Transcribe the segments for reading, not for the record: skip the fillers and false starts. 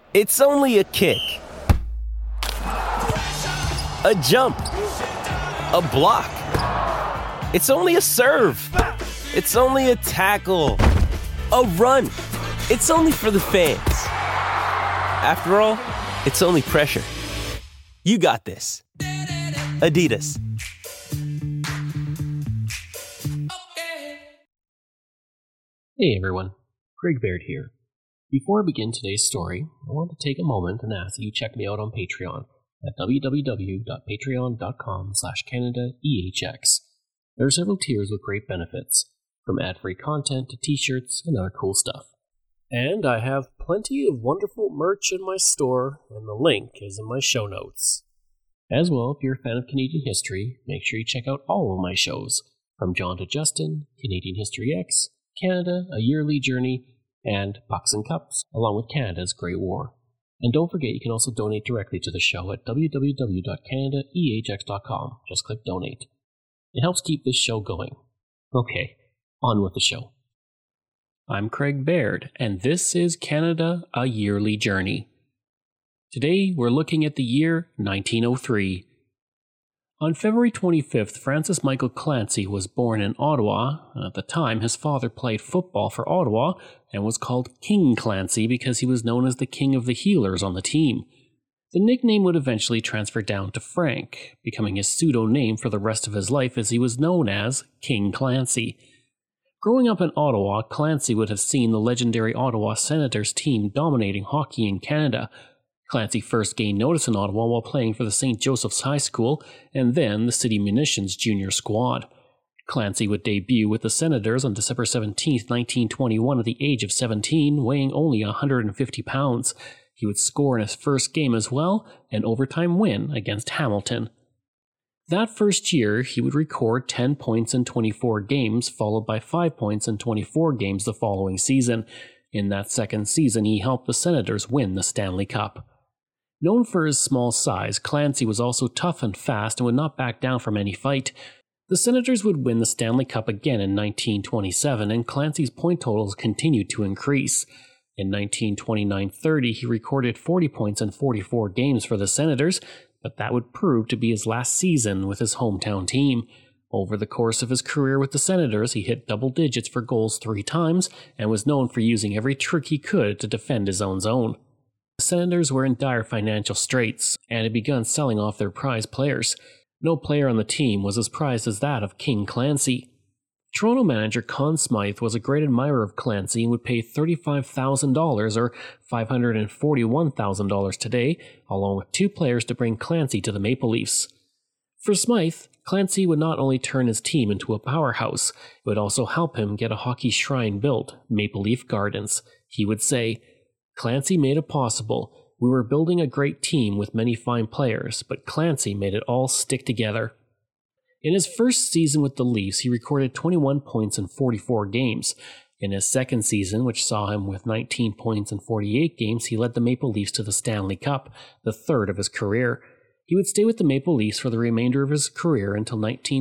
It's only a kick, a jump, a block. It's only a serve. It's only a tackle, a run. It's only for the fans. After all, it's only pressure. You got this. Adidas. Hey everyone, Craig Baird here. Before I begin today's story, I want to take a moment and ask that you check me out on Patreon at www.patreon.com/CanadaEHX. There are several tiers with great benefits, from ad-free content to t-shirts and other cool stuff. And I have plenty of wonderful merch in my store, and the link is in my show notes. As well, if you're a fan of Canadian history, make sure you check out all of my shows, from John to Justin, Canadian History X, Canada, A Yearly Journey, and Pucks and Cups, along with Canada's Great War. And don't forget you can also donate directly to the show at www.canadaehx.com. Just click donate. It helps keep this show going. Okay, on with the show. I'm Craig Baird, and this is Canada, A Yearly Journey. Today we're looking at the year 1903. On February 25th, Francis Michael Clancy was born in Ottawa. At the time, his father played football for Ottawa and was called King Clancy because he was known as the king of the healers on the team. The nickname would eventually transfer down to Frank, becoming his pseudo-name for the rest of his life as he was known as King Clancy. Growing up in Ottawa, Clancy would have seen the legendary Ottawa Senators team dominating hockey in Canada. Clancy first gained notice in Ottawa while playing for the St. Joseph's High School and then the City Munitions junior squad. Clancy would debut with the Senators on December 17, 1921 at the age of 17, weighing only 150 pounds. He would score in his first game as well, an overtime win against Hamilton. That first year, he would record 10 points in 24 games, followed by 5 points in 24 games the following season. In that second season, he helped the Senators win the Stanley Cup. Known for his small size, Clancy was also tough and fast and would not back down from any fight. The Senators would win the Stanley Cup again in 1927, and Clancy's point totals continued to increase. In 1929-30, he recorded 40 points in 44 games for the Senators, but that would prove to be his last season with his hometown team. Over the course of his career with the Senators, he hit double digits for goals 3 times and was known for using every trick he could to defend his own zone. The Senators were in dire financial straits and had begun selling off their prize players. No player on the team was as prized as that of King Clancy. Toronto manager Conn Smythe was a great admirer of Clancy and would pay $35,000 or $541,000 today, along with 2 players to bring Clancy to the Maple Leafs. For Smythe, Clancy would not only turn his team into a powerhouse, it would also help him get a hockey shrine built, Maple Leaf Gardens. He would say, "Clancy made it possible. We were building a great team with many fine players, but Clancy made it all stick together." In his first season with the Leafs, he recorded 21 points in 44 games. In his second season, which saw him with 19 points in 48 games, he led the Maple Leafs to the Stanley Cup, the third of his career. He would stay with the Maple Leafs for the remainder of his career until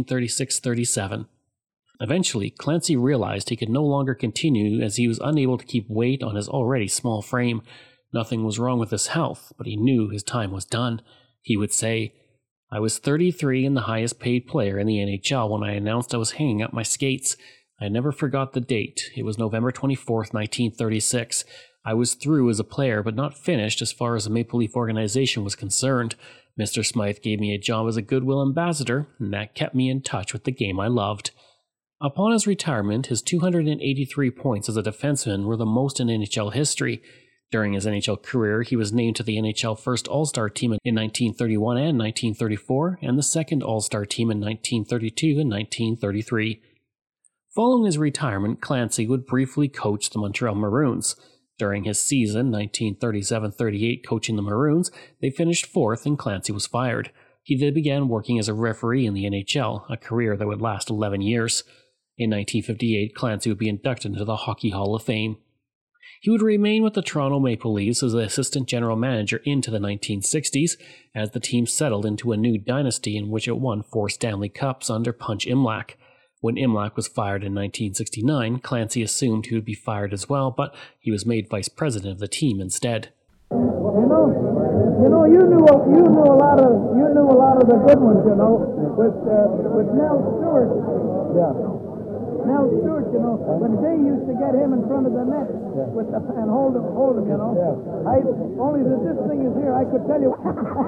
1936-37. Eventually, Clancy realized he could no longer continue as he was unable to keep weight on his already small frame. Nothing was wrong with his health, but he knew his time was done. He would say, "I was 33 and the highest paid player in the NHL when I announced I was hanging up my skates. I never forgot the date. It was November 24th, 1936. I was through as a player, but not finished as far as the Maple Leaf organization was concerned. Mr. Smythe gave me a job as a Goodwill ambassador, and that kept me in touch with the game I loved." Upon his retirement, his 283 points as a defenseman were the most in NHL history. During his NHL career, he was named to the NHL First All-Star Team in 1931 and 1934, and the Second All-Star Team in 1932 and 1933. Following his retirement, Clancy would briefly coach the Montreal Maroons. During his season, 1937-38, coaching the Maroons, they finished 4th and Clancy was fired. He then began working as a referee in the NHL, a career that would last 11 years. In 1958, Clancy would be inducted into the Hockey Hall of Fame. He would remain with the Toronto Maple Leafs as the assistant general manager into the 1960s, as the team settled into a new dynasty in which it won 4 Stanley Cups under Punch Imlach. When Imlach was fired in 1969, Clancy assumed he would be fired as well, but he was made vice president of the team instead. You knew a lot of the good ones, with Nell Stewart. Yeah. Nell Stewart, when they used to get him in front of the net and hold him, Yeah. Only that this thing is here, I could tell you.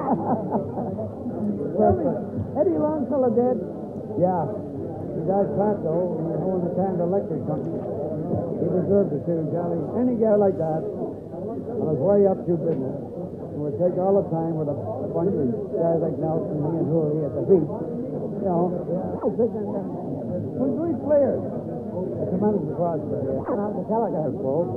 Eddie Longfellow dead. Yeah. He died fat, though, when he owned the Canada Electric Company. He deserved it, too, Johnny. Any guy like that, on his way up to business, would take all the time with a bunch of guys like Nelson, me, and Hooley at the beach. Some great players. A tremendous Crosby. The telegraph pole.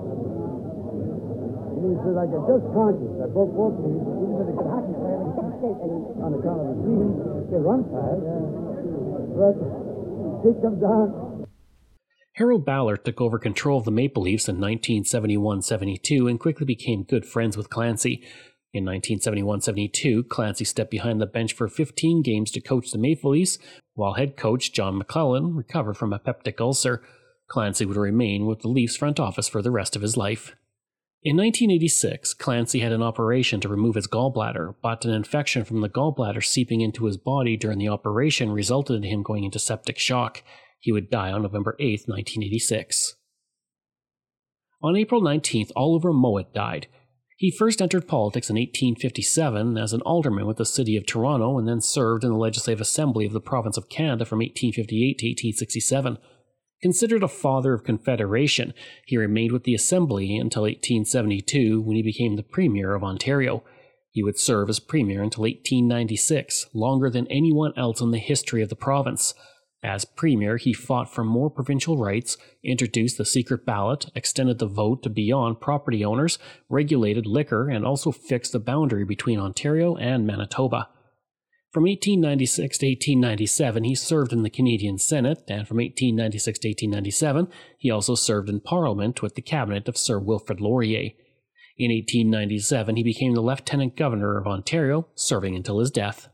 He said, I get just conscious. I broke both knees. Even with a good hockey player, on account of his knees, he run fast. But he comes down. Harold Ballard took over control of the Maple Leafs in 1971-72 and quickly became good friends with Clancy. In 1971-72, Clancy stepped behind the bench for 15 games to coach the Maple Leafs, while head coach John McClellan recovered from a peptic ulcer. Clancy would remain with the Leafs front office for the rest of his life. In 1986, Clancy had an operation to remove his gallbladder, but an infection from the gallbladder seeping into his body during the operation resulted in him going into septic shock. He would die on November 8, 1986. On April 19th, Oliver Mowat died. He first entered politics in 1857 as an alderman with the city of Toronto and then served in the Legislative Assembly of the Province of Canada from 1858 to 1867. Considered a father of Confederation, he remained with the Assembly until 1872 when he became the Premier of Ontario. He would serve as Premier until 1896, longer than anyone else in the history of the province. As Premier, he fought for more provincial rights, introduced the secret ballot, extended the vote to beyond property owners, regulated liquor, and also fixed the boundary between Ontario and Manitoba. From 1896 to 1897, he served in the Canadian Senate, and from 1896 to 1897, he also served in Parliament with the cabinet of Sir Wilfrid Laurier. In 1897, he became the Lieutenant Governor of Ontario, serving until his death.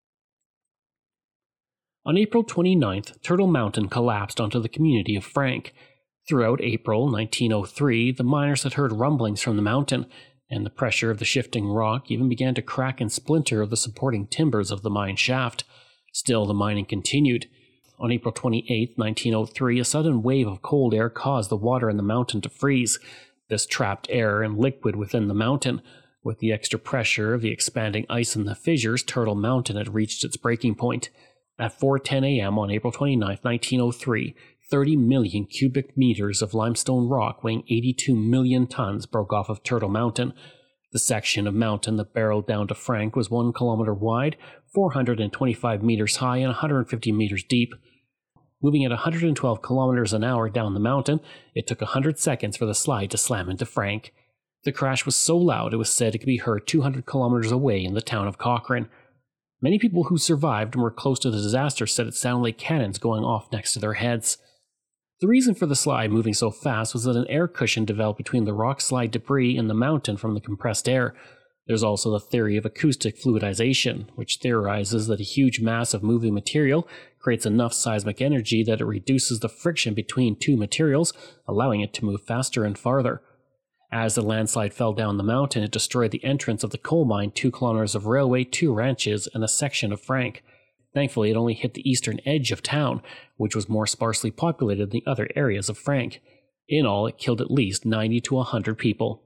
On April 29th, Turtle Mountain collapsed onto the community of Frank. Throughout April 1903, the miners had heard rumblings from the mountain, and the pressure of the shifting rock even began to crack and splinter the supporting timbers of the mine shaft. Still, the mining continued. On April 28, 1903, a sudden wave of cold air caused the water in the mountain to freeze. This trapped air and liquid within the mountain. With the extra pressure of the expanding ice in the fissures, Turtle Mountain had reached its breaking point. At 4:10 a.m. on April 29, 1903, 30 million cubic meters of limestone rock weighing 82 million tons broke off of Turtle Mountain. The section of mountain that barreled down to Frank was 1 kilometer wide, 425 meters high, and 150 meters deep. Moving at 112 kilometers an hour down the mountain, it took 100 seconds for the slide to slam into Frank. The crash was so loud it was said it could be heard 200 kilometers away in the town of Cochrane. Many people who survived and were close to the disaster said it sounded like cannons going off next to their heads. The reason for the slide moving so fast was that an air cushion developed between the rock slide debris and the mountain from the compressed air. There's also the theory of acoustic fluidization, which theorizes that a huge mass of moving material creates enough seismic energy that it reduces the friction between two materials, allowing it to move faster and farther. As the landslide fell down the mountain, it destroyed the entrance of the coal mine, 2 kilometers of railway, 2 ranches, and a section of Frank. Thankfully, it only hit the eastern edge of town, which was more sparsely populated than the other areas of Frank. In all, it killed at least 90 to 100 people.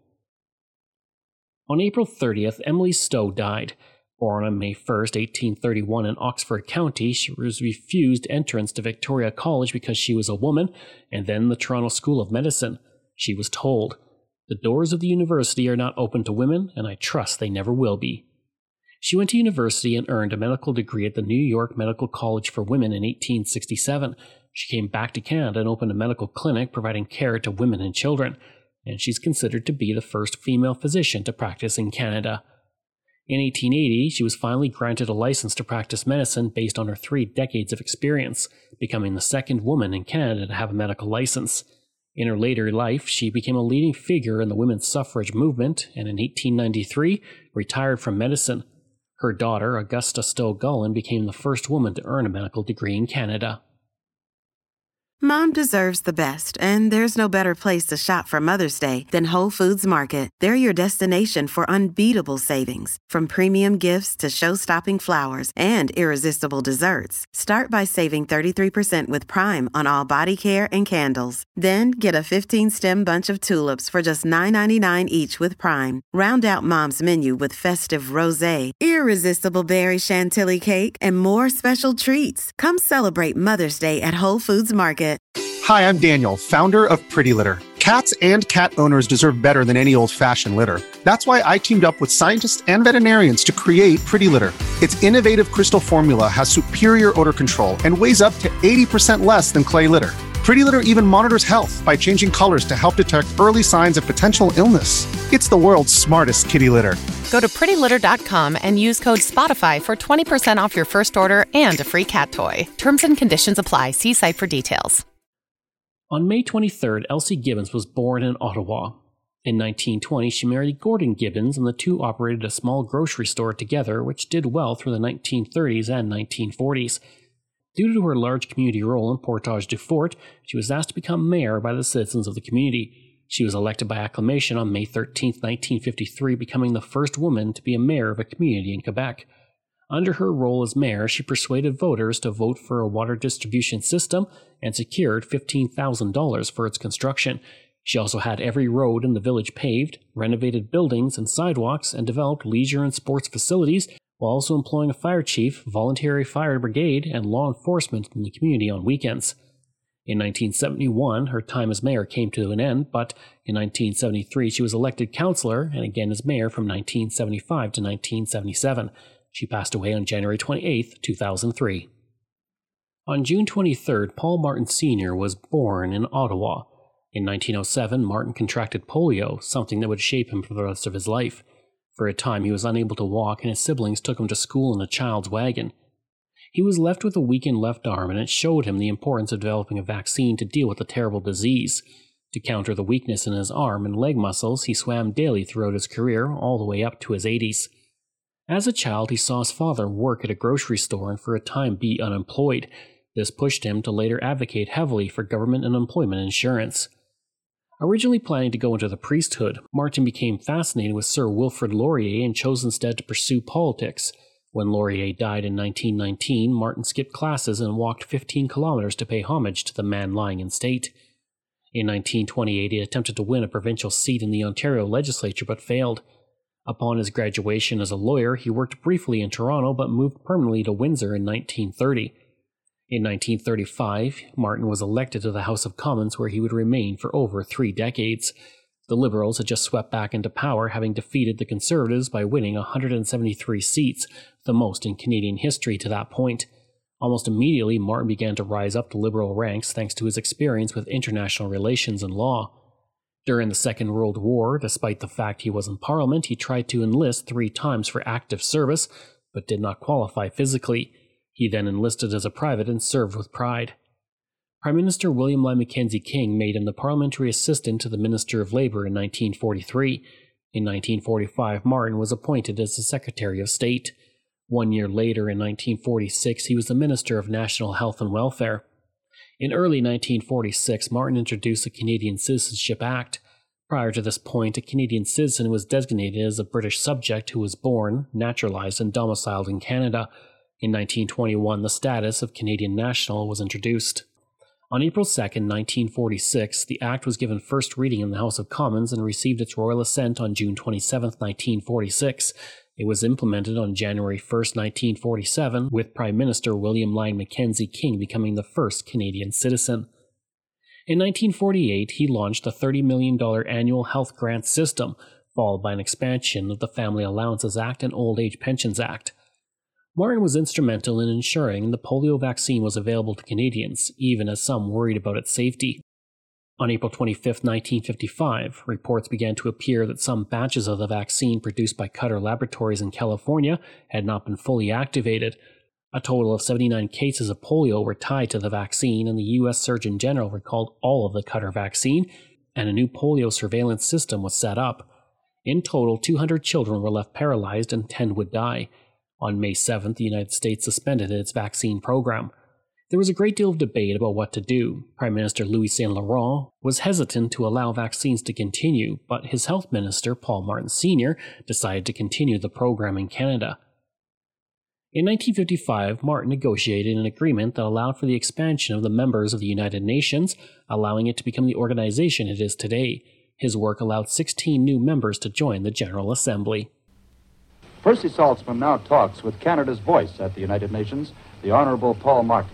On April 30th, Emily Stowe died. Born on May 1st, 1831 in Oxford County, she was refused entrance to Victoria College because she was a woman, and then the Toronto School of Medicine. She was told, "The doors of the university are not open to women, and I trust they never will be." She went to university and earned a medical degree at the New York Medical College for Women in 1867. She came back to Canada and opened a medical clinic providing care to women and children, and she's considered to be the first female physician to practice in Canada. In 1880, she was finally granted a license to practice medicine based on her 3 decades of experience, becoming the second woman in Canada to have a medical license. In her later life, she became a leading figure in the women's suffrage movement, and in 1893, retired from medicine. Her daughter, Augusta Stowe Gullen, became the first woman to earn a medical degree in Canada. Mom deserves the best, and there's no better place to shop for Mother's Day than Whole Foods Market. They're your destination for unbeatable savings, from premium gifts to show-stopping flowers and irresistible desserts. Start by saving 33% with Prime on all body care and candles. Then get a 15-stem bunch of tulips for just $9.99 each with Prime. Round out Mom's menu with festive rosé, irresistible berry chantilly cake, and more special treats. Come celebrate Mother's Day at Whole Foods Market. Hi, I'm Daniel, founder of Pretty Litter. Cats and cat owners deserve better than any old-fashioned litter. That's why I teamed up with scientists and veterinarians to create Pretty Litter. Its innovative crystal formula has superior odor control and weighs up to 80% less than clay litter. Pretty Litter even monitors health by changing colors to help detect early signs of potential illness. It's the world's smartest kitty litter. Go to prettylitter.com and use code SPOTIFY for 20% off your first order and a free cat toy. Terms and conditions apply. See site for details. On May 23rd, Elsie Gibbons was born in Ottawa. In 1920, she married Gordon Gibbons, and the two operated a small grocery store together, which did well through the 1930s and 1940s. Due to her large community role in Portage du Fort, she was asked to become mayor by the citizens of the community. She was elected by acclamation on May 13, 1953, becoming the first woman to be a mayor of a community in Quebec. Under her role as mayor, she persuaded voters to vote for a water distribution system and secured $15,000 for its construction. She also had every road in the village paved, renovated buildings and sidewalks, and developed leisure and sports facilities, while also employing a fire chief, voluntary fire brigade, and law enforcement in the community on weekends. In 1971, her time as mayor came to an end, but in 1973 she was elected councillor and again as mayor from 1975 to 1977. She passed away on January 28, 2003. On June 23rd, Paul Martin Sr. was born in Ottawa. In 1907, Martin contracted polio, something that would shape him for the rest of his life. For a time, he was unable to walk, and his siblings took him to school in a child's wagon. He was left with a weakened left arm, and it showed him the importance of developing a vaccine to deal with the terrible disease. To counter the weakness in his arm and leg muscles, he swam daily throughout his career, all the way up to his 80s. As a child, he saw his father work at a grocery store and for a time be unemployed. This pushed him to later advocate heavily for government unemployment insurance. Originally planning to go into the priesthood, Martin became fascinated with Sir Wilfrid Laurier and chose instead to pursue politics. When Laurier died in 1919, Martin skipped classes and walked 15 kilometers to pay homage to the man lying in state. In 1928, he attempted to win a provincial seat in the Ontario legislature but failed. Upon his graduation as a lawyer, he worked briefly in Toronto but moved permanently to Windsor in 1930. In 1935, Martin was elected to the House of Commons, where he would remain for over 3 decades. The Liberals had just swept back into power, having defeated the Conservatives by winning 173 seats, the most in Canadian history to that point. Almost immediately, Martin began to rise up the Liberal ranks thanks to his experience with international relations and law. During the Second World War, despite the fact he was in Parliament, he tried to enlist 3 times for active service, but did not qualify physically. He then enlisted as a private and served with pride. Prime Minister William Lyon Mackenzie King made him the parliamentary assistant to the Minister of Labour in 1943. In 1945, Martin was appointed as the Secretary of State. 1 year later, in 1946, he was the Minister of National Health and Welfare. In early 1946, Martin introduced the Canadian Citizenship Act. Prior to this point, a Canadian citizen was designated as a British subject who was born, naturalized, and domiciled in Canada. In 1921, the status of Canadian national was introduced. On April 2, 1946, the Act was given first reading in the House of Commons and received its royal assent on June 27, 1946. It was implemented on January 1, 1947, with Prime Minister William Lyon Mackenzie King becoming the first Canadian citizen. In 1948, he launched the $30 million annual health grant system, followed by an expansion of the Family Allowances Act and Old Age Pensions Act. Martin was instrumental in ensuring the polio vaccine was available to Canadians, even as some worried about its safety. On April 25, 1955, reports began to appear that some batches of the vaccine produced by Cutter Laboratories in California had not been fully activated. A total of 79 cases of polio were tied to the vaccine, and the U.S. Surgeon General recalled all of the Cutter vaccine, and a new polio surveillance system was set up. In total, 200 children were left paralyzed and 10 would die. On May 7th, the United States suspended its vaccine program. There was a great deal of debate about what to do. Prime Minister Louis Saint Laurent was hesitant to allow vaccines to continue, but his health minister, Paul Martin Sr., decided to continue the program in Canada. In 1955, Martin negotiated an agreement that allowed for the expansion of the members of the United Nations, allowing it to become the organization it is today. His work allowed 16 new members to join the General Assembly. Percy Saltzman now talks with Canada's voice at the United Nations, the Honorable Paul Martin.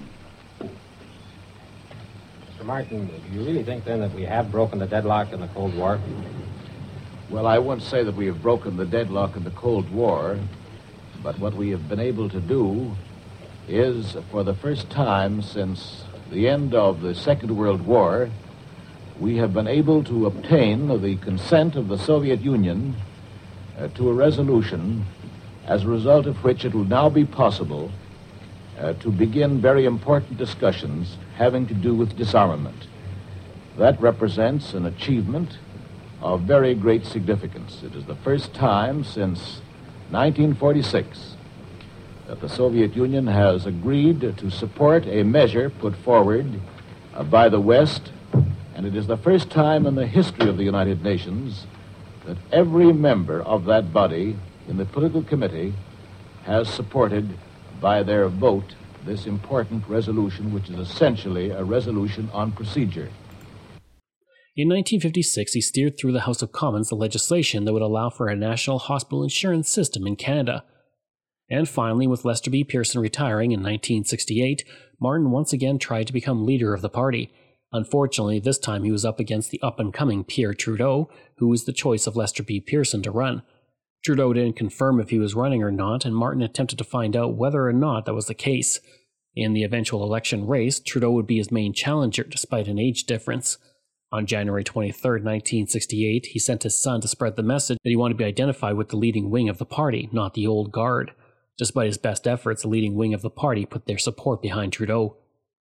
Mr. Martin, do you really think then that we have broken the deadlock in the Cold War? Well, I won't say that we have broken the deadlock in the Cold War, but what we have been able to do is, for the first time since the end of the Second World War, we have been able to obtain the consent of the Soviet Union to a resolution, as a result of which it will now be possible to begin very important discussions having to do with disarmament. That represents an achievement of very great significance. It is the first time since 1946 that the Soviet Union has agreed to support a measure put forward by the West, and it is the first time in the history of the United Nations that every member of that body in the political committee has supported by their vote this important resolution, which is essentially a resolution on procedure. In 1956, he steered through the House of Commons the legislation that would allow for a national hospital insurance system in Canada. And finally, with Lester B. Pearson retiring in 1968, Martin once again tried to become leader of the party. Unfortunately, this time he was up against the up-and-coming Pierre Trudeau, who was the choice of Lester B. Pearson to run. Trudeau didn't confirm if he was running or not, and Martin attempted to find out whether or not that was the case. In the eventual election race, Trudeau would be his main challenger despite an age difference. On January 23, 1968, he sent his son to spread the message that he wanted to be identified with the leading wing of the party, not the old guard. Despite his best efforts, the leading wing of the party put their support behind Trudeau.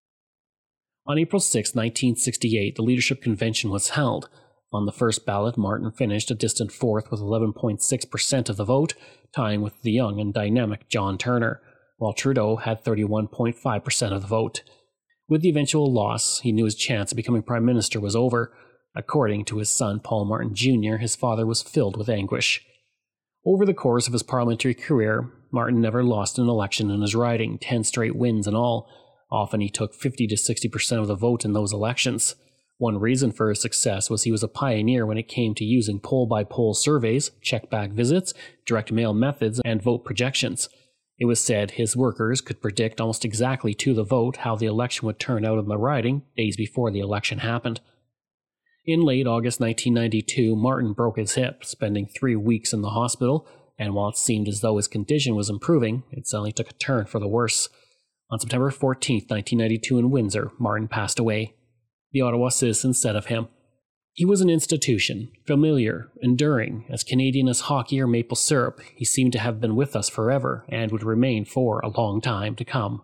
On April 6, 1968, the leadership convention was held. On the first ballot, Martin finished a distant fourth with 11.6% of the vote, tying with the young and dynamic John Turner, while Trudeau had 31.5% of the vote. With the eventual loss, he knew his chance of becoming Prime Minister was over. According to his son Paul Martin Jr., his father was filled with anguish. Over the course of his parliamentary career, Martin never lost an election in his riding, 10 straight wins in all. Often he took 50 to 60% of the vote in those elections. One reason for his success was he was a pioneer when it came to using poll-by-poll surveys, check-back visits, direct mail methods, and vote projections. It was said his workers could predict almost exactly to the vote how the election would turn out in the riding days before the election happened. In late August 1992, Martin broke his hip, spending 3 weeks in the hospital, and while it seemed as though his condition was improving, it suddenly took a turn for the worse. On September 14, 1992 in Windsor, Martin passed away. The Ottawa Citizen said of him, "He was an institution, familiar, enduring, as Canadian as hockey or maple syrup. He seemed to have been with us forever, and would remain for a long time to come."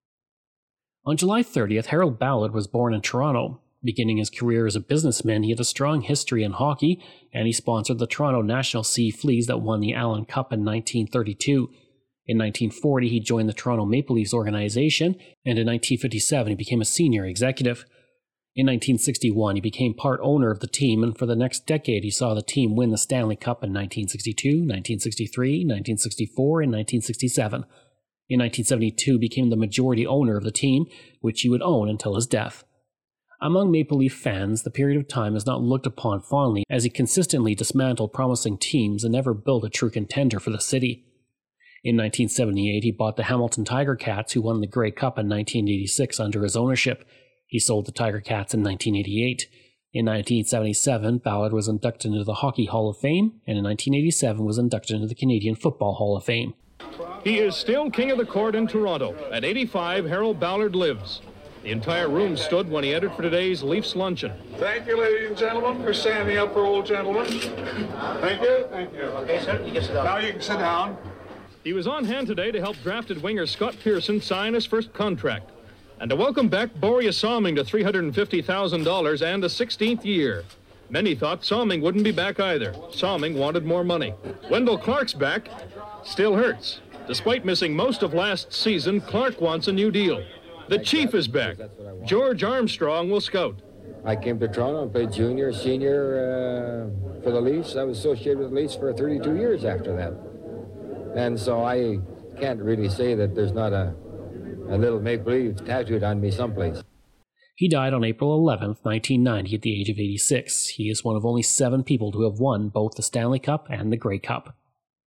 On July 30th, Harold Ballard was born in Toronto. Beginning his career as a businessman, he had a strong history in hockey, and he sponsored the Toronto National Sea Fleas that won the Allen Cup in 1932. In 1940, he joined the Toronto Maple Leafs organization, and in 1957 he became a senior executive. In 1961, he became part owner of the team, and for the next decade he saw the team win the Stanley Cup in 1962, 1963, 1964, and 1967. In 1972, he became the majority owner of the team, which he would own until his death. Among Maple Leaf fans, the period of time is not looked upon fondly, as he consistently dismantled promising teams and never built a true contender for the city. In 1978, he bought the Hamilton Tiger Cats, who won the Grey Cup in 1986 under his ownership. He sold the Tiger Cats in 1988. In 1977, Ballard was inducted into the Hockey Hall of Fame, and in 1987 was inducted into the Canadian Football Hall of Fame. He is still king of the court in Toronto. At 85, Harold Ballard lives. The entire room stood when he entered for today's Leafs luncheon. Thank you, ladies and gentlemen, for standing up for old gentlemen. Thank you. Thank you. Okay, sir, you can sit down. Now you can sit down. He was on hand today to help drafted winger Scott Pearson sign his first contract, and to welcome back Boreas Salming to $350,000 and a 16th year. Many thought Salming wouldn't be back either. Salming wanted more money. Wendell Clark's back. Still hurts. Despite missing most of last season, Clark wants a new deal. The Chief is back. George Armstrong will scout. I came to Toronto and played junior, senior for the Leafs. I was associated with the Leafs for 32 years after that. And so I can't really say that there's not a little Maple Leaf tattooed on me someplace. He died on April 11th, 1990 at the age of 86. He is one of only 7 people to have won both the Stanley Cup and the Grey Cup.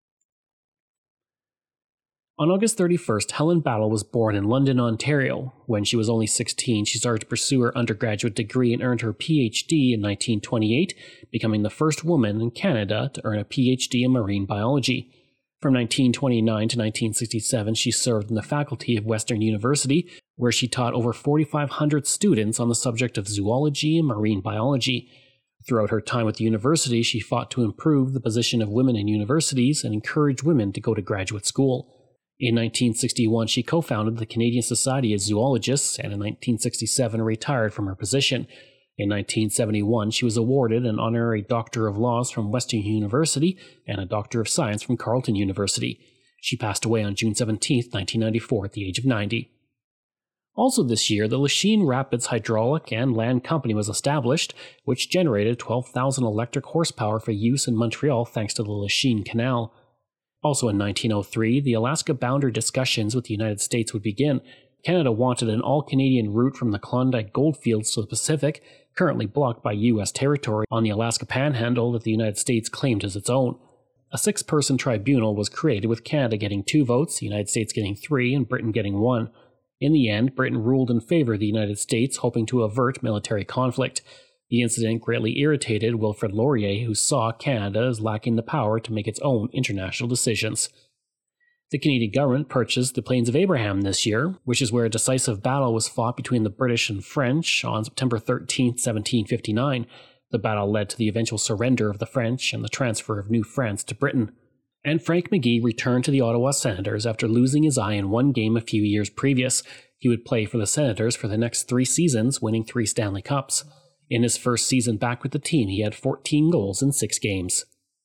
On August 31st, Helen Battle was born in London, Ontario. When she was only 16, she started to pursue her undergraduate degree and earned her PhD in 1928, becoming the first woman in Canada to earn a PhD in marine biology. From 1929 to 1967, she served in the faculty of Western University, where she taught over 4,500 students on the subject of zoology and marine biology. Throughout her time at the university, she fought to improve the position of women in universities and encourage women to go to graduate school. In 1961, she co-founded the Canadian Society of Zoologists, and in 1967 retired from her position. In 1971, she was awarded an honorary Doctor of Laws from Western University and a Doctor of Science from Carleton University. She passed away on June 17, 1994, at the age of 90. Also this year, the Lachine Rapids Hydraulic and Land Company was established, which generated 12,000 electric horsepower for use in Montreal thanks to the Lachine Canal. Also in 1903, the Alaska boundary discussions with the United States would begin. Canada wanted an all-Canadian route from the Klondike goldfields to the Pacific, currently blocked by U.S. territory on the Alaska Panhandle that the United States claimed as its own. A 6-person tribunal was created with Canada getting 2 votes, the United States getting 3, and Britain getting 1. In the end, Britain ruled in favor of the United States, hoping to avert military conflict. The incident greatly irritated Wilfrid Laurier, who saw Canada as lacking the power to make its own international decisions. The Canadian government purchased the Plains of Abraham this year, which is where a decisive battle was fought between the British and French on September 13, 1759. The battle led to the eventual surrender of the French and the transfer of New France to Britain. And Frank McGee returned to the Ottawa Senators after losing his eye in one game a few years previous. He would play for the Senators for the next 3 seasons, winning 3 Stanley Cups. In his first season back with the team, he had 14 goals in 6 games.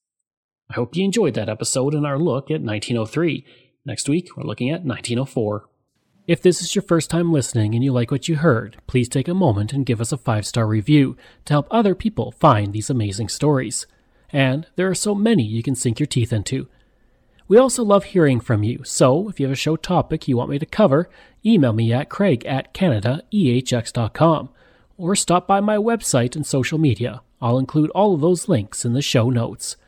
I hope you enjoyed that episode and our look at 1903. Next week, we're looking at 1904. If this is your first time listening and you like what you heard, please take a moment and give us a 5-star review to help other people find these amazing stories. And there are so many you can sink your teeth into. We also love hearing from you, so if you have a show topic you want me to cover, email me at craig@canadaehx.com. or stop by my website and social media. I'll include all of those links in the show notes.